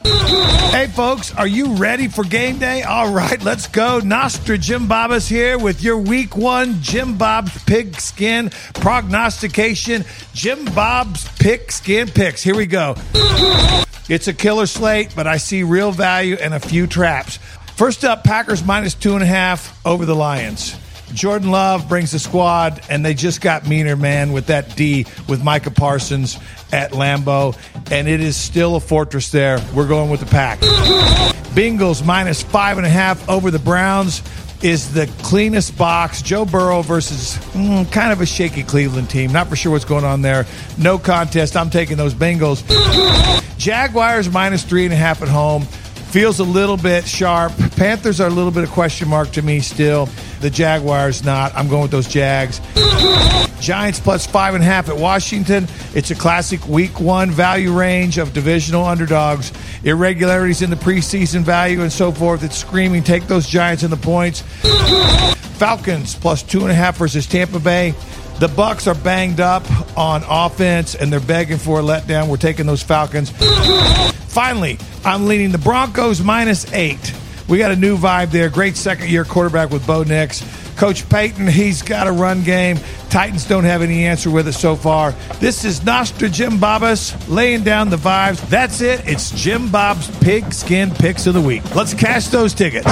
Hey, folks, are you ready for game day? All right, let's go. Nostra Jim Babas here with your week one Jim Bob's Pigskin prognostication. Jim Bob's Pigskin picks. Here we go. It's a killer slate, but I see real value and a few traps. First up, Packers -2.5 over the Lions. Jordan Love brings the squad, and they just got meaner, man, with that D with Micah Parsons at Lambeau, and it is still a fortress there. We're going with the Pack. Bengals -5.5 over the Browns is the cleanest box. Joe Burrow versus kind of a shaky Cleveland team. Not for sure what's going on there. No contest. I'm taking those Bengals. Jaguars -3.5 at home. Feels a little bit sharp. Panthers are a little bit of question mark to me still. The Jaguars not. I'm going with those Jags. Giants +5.5 at Washington. It's a classic week one value range of divisional underdogs. Irregularities in the preseason value and so forth. It's screaming. Take those Giants and the points. Falcons +2.5 versus Tampa Bay. The Bucs are banged up on offense, and they're begging for a letdown. We're taking those Falcons. Finally, I'm leaning the Broncos -8. We got a new vibe there. Great second-year quarterback with Bo Nix. Coach Payton, he's got a run game. Titans don't have any answer with it so far. This is Nostra Jim Babas laying down the vibes. That's it. It's Jim Bob's Pigskin Picks of the Week. Let's cash those tickets.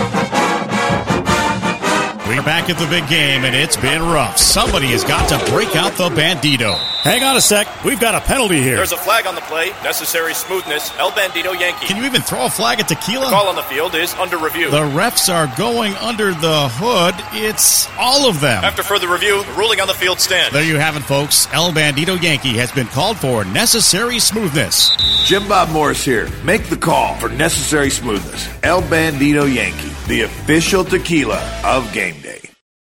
We're back at the big game, and it's been rough. Somebody has got to break out the Bandito. Hang on a sec. We've got a penalty here. There's a flag on the play. Necessary smoothness. El Bandito Yankee. Can you even throw a flag at Tequila? The call on the field is under review. The refs are going under the hood. It's all of them. After further review, the ruling on the field stands. There you have it, folks. El Bandito Yankee has been called for necessary smoothness. Jim Bob Morris here. Make the call for necessary smoothness. El Bandito Yankee, the official tequila of game day.